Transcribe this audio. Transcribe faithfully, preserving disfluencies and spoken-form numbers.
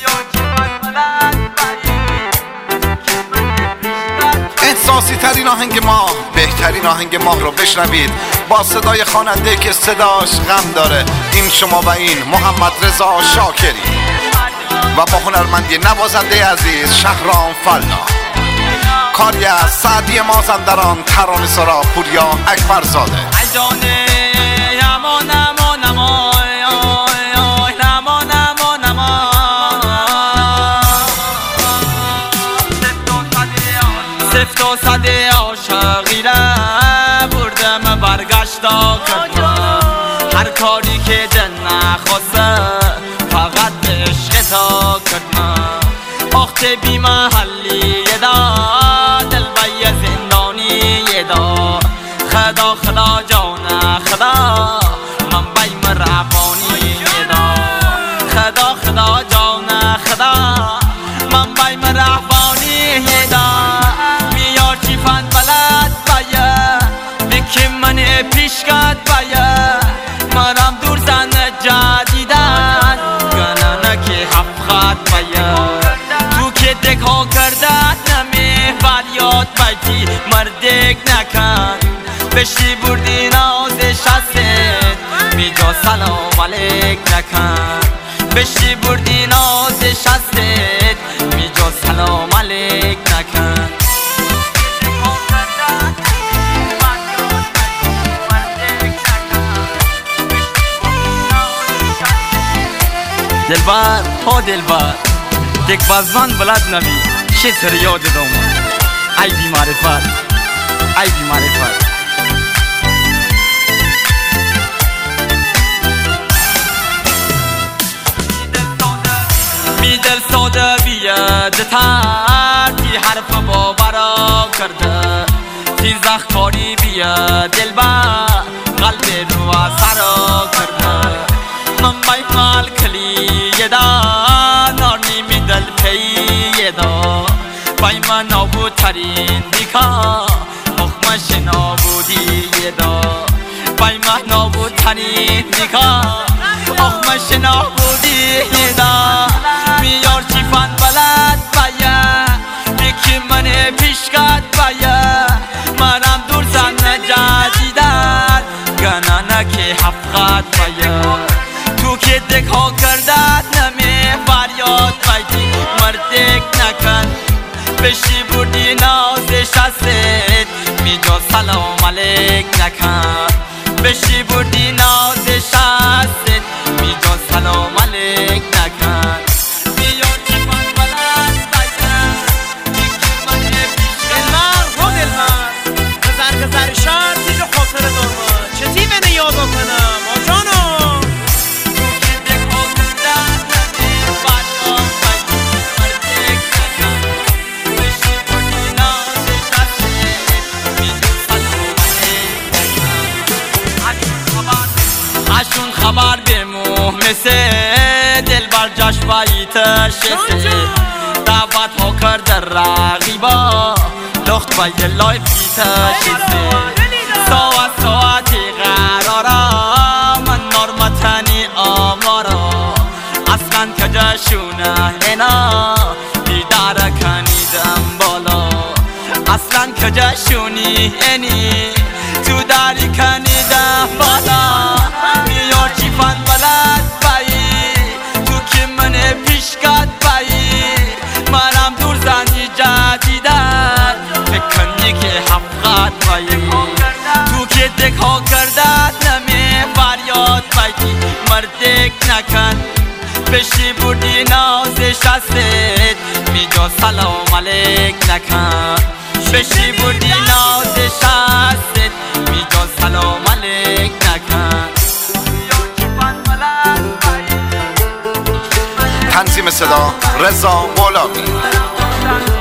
احساسی ترین آهنگ ماه، بهترین آهنگ ماه رو بشنوید با صدای خواننده که صداش غم داره. این شما و این محمد رضا شاکری و با هنرمندی نوازنده عزیز شهرام فلا، کاری از سعدی مازندران، ترانه سرا پوریا اکبرزاده. سفت و صده عاشقی را بردم برگشتا کردم، هر کاری که دل نخواسته فقط به عشق تا کردم. وقت بی محلی دا دل بی زندانی دا، خدا خدا جان خدا من بی مرعبانی دا، خدا خدا جان خدا من بی مرعبانی دا. پیشکت باید مرام دور زن جدیدن گنانه که حفقت باید تو که دکا کردت نمی فریاد بایدی مردک نکن بشی بردی ناز شست میجا سلام علیک نکن بشی بردی ناز شست میجا سلام علیک نکن. دلبر ها دلبر دک بازمان بلد نبی شتر یاد دوم ای بی معرفت ای بی معرفت. می دل ساده بیاد تر تی حرف باورا کرده تی زخکاری بیاد دلبر قلب رو سرا کرده. من بای مال کلی دا نارنی می دل پی دا بای من نابود ترین دیکا حکمش نابودی دا بای من نابود ترین دیکا حکمش نابودی دا. میار چی فن بلد باید یکی من پیشکت باید منم دور زن جدیدن گنانه که حفقت باید تو که دکا کردت نمی فریاد بایدی مردک نکن بشی بردی ناز شست میجا سلام علیک نکن بشی بردی ناز شست میجا سلام علیک نکن. میار چی من بلد باید یکی من پیشکت دلمر ها دلمر گذر گذر شد دیگه خاطر دارم چه تیمه یاد کنم آجانو اشون خبر بموه مثل دل بر جاش باییتش شسته دعوت ها کرده رقیبا لخت بای لایفیتش شسته ساعت ساعتی قرارا من نارمتنی آمارا اصلا کجاشونه اینا دیداره کنیدم بالا اصلا کجاشونی اینی تو داری کنیدم بالا. میار چی فن بلد بایی تو که من پیشکت بایی منم دور زنی جدیدن بکنی که حفقت بایی تو که دکا کردت نمی فریاد بایدی مردک نکن بشی بردی ناز شست میجا سلام علیک نکن بشی بردی ناز شست میجا سلام علیک نکن. تنظیم صدا رضا مولاوی.